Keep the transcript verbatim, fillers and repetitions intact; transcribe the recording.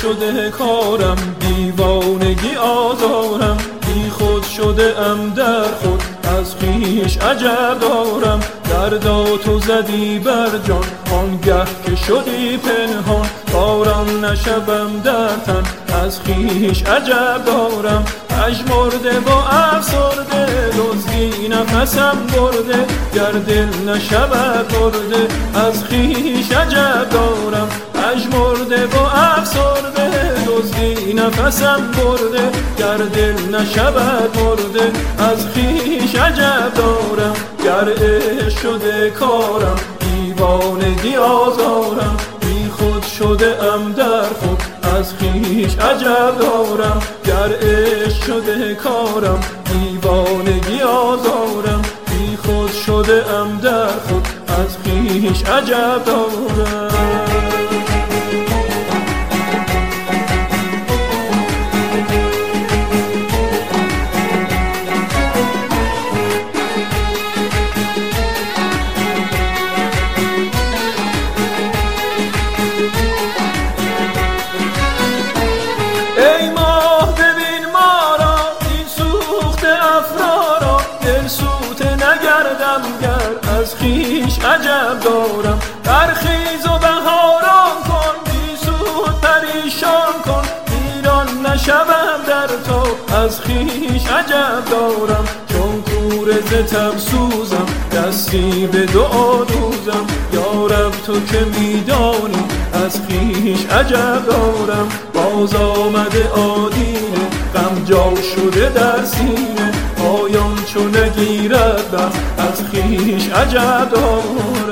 شده کارم، دیوانگی آزارم، بی خود شده ام در خود، از خویش عجب دارم. درداتو زدی بر جان، آنگه که شدی پنهان، کارم نشوم در تن، از خویش عجب دارم. پژمرده با افسرده، دزدی نفسم برده، گر دل نشود برده، از خویش عجب دارم. پژمرده با افسرده، دزدی نفسم برده، گر دل نشود برده، از خویش عجب دارم. گر عشق شده کارم، دیوانگی آزارم، بی خود شده ام در خود، از خویش عجب دارم. گر عشق شده کارم، دیوانگی آزارم، بی خود شده ام در خود، از خویش عجب دارم. ای ماه ببین ما را، این سوخته افرارا، دل سوته نگردم گر از خویش عجب دارم. برخیز و بهاران کن، بی سود پریشان کن، ویران نشوم در تو، از خویش عجب دارم. چون کوره ز تب سوزم، دستی به دعا دوزم، یا رب تو که میدانی، از خویش عجب دارم. باز آمده آدینه، غم جا شده در سینه، پایان چو نگیرد بس، از خویش عجب دارم.